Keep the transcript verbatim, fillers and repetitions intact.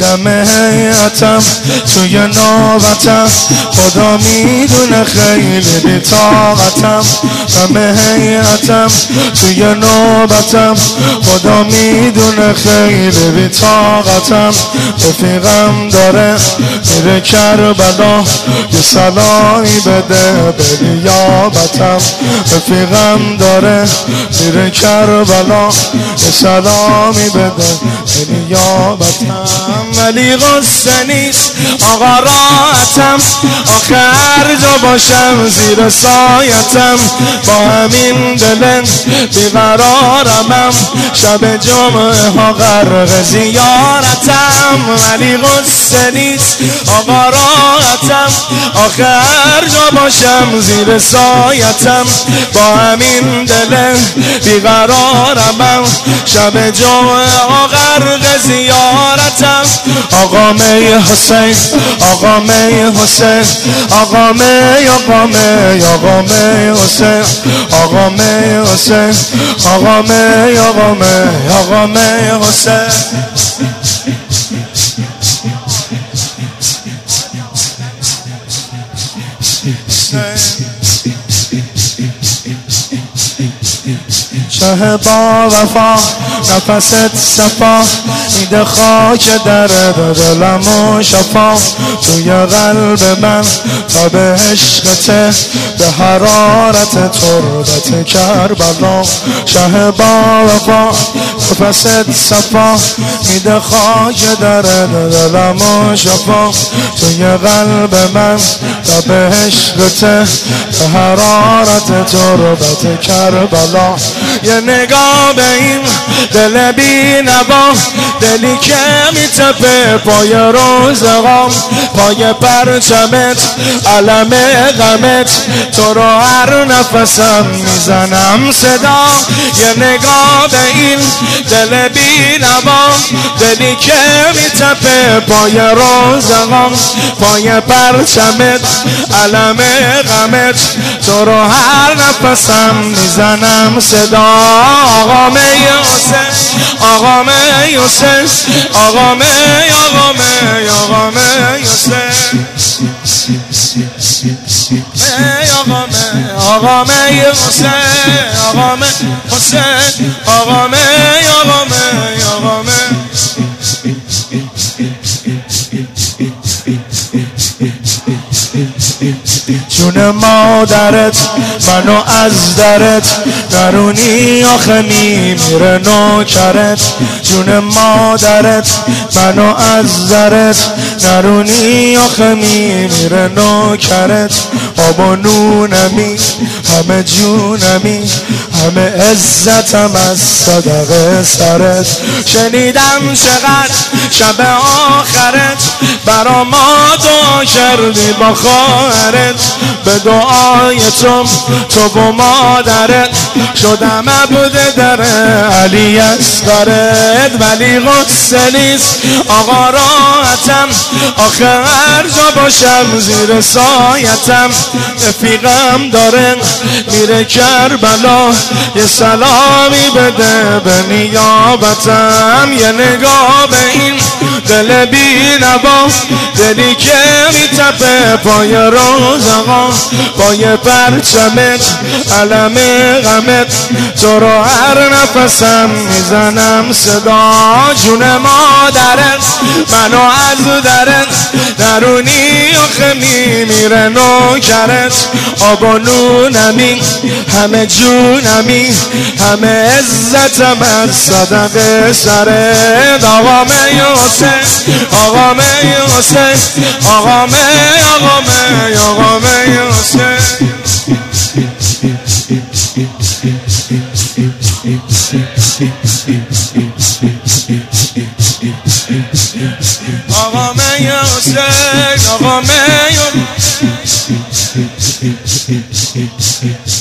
دم هیئتم توی نوبتم، خدا میدونه خیلی بی‌طاقتم. دم هیئتم توی نوبتم، خدا میدونه خیلی بی‌طاقتم. رفیقم داره میره کربلا، یه سلامی بده به نیابتم. رفیقم داره میره کربلا، یه سلامی بده به نیابتم. ولی غصه نیست آقا راحتم، آخه هر جا باشم زیر سایتم. با همین دل بیقرارمم، شب جمعه ها غرق زیارتم. ولی غصه نیست آقا راحتم، آخه هر جا باشم زیر سایتم. با همین دل بیقرارمم، شب جمعه ها غرق زیارتم. آقا می حسین، آقا می حسین، آقا می، آقا می، آقا می حسین، آقا می حسین، آقا می، آقا می، آقا می حسین. شه با وفا نفست صفا، میده خاک در دلم و شفا. توی قلب من تا به عشقته، به حرارت تربت کربلا. شه با وفا نفست صفا، میده خاک در دلم و شفا. توی قلب من تا به عشقته، به حرارت تربت کربلا. یه نگاه به این دل بی نوا، دلی که میتپه پای روزگام، پای پرچمت علم غمت، تو رو هر نفسم میزنم صدا. یه نگاه به این دل بی نوا، دلی که میتپه پای روزگام، پای پرچمت علم غمت، تو رو هر نفسم میزنم صدا. آقا می حسین، آقا می حسین، آقا می، آقا می، آقا می حسین، آقا می، آقا می حسین، آقا می حسین، آقا می، آقا می، آقا می. جون مادرت منو از درت درونی، آخه میمیره نوکرت. جون مادرت منو از درت درونی، آخه میمیره نوکرت. آب و نونمی همه جونمی، همه عزتم از صدقه سرت. شنیدم چقدر شب آخرت برا ما دعا کردی با خواهرت. به دعای تو تو و مادرت شدم عبد در علی اصغرت. ولی غصه نیست آقا راحتم، آخه هر جا باشم زیر سایتم. رفیقم داره میره کربلا، یه سلامی بده به نیابتم. یه نگاه به این دل بی نوا، دلی که میتپه پای روزگا، پای پرچمت علم غمت، تو رو هر نفسم میزنم صدا. جون مادرت منو از درت درونی، آخه میمیره نوکرت. آب و نونمی همه جونمی، همه عزتم از صدقه سرت. آقا می حسین، آقا می حسین، آقا می، آقا می، آقا می حسین. آقا می حسین، آقا می.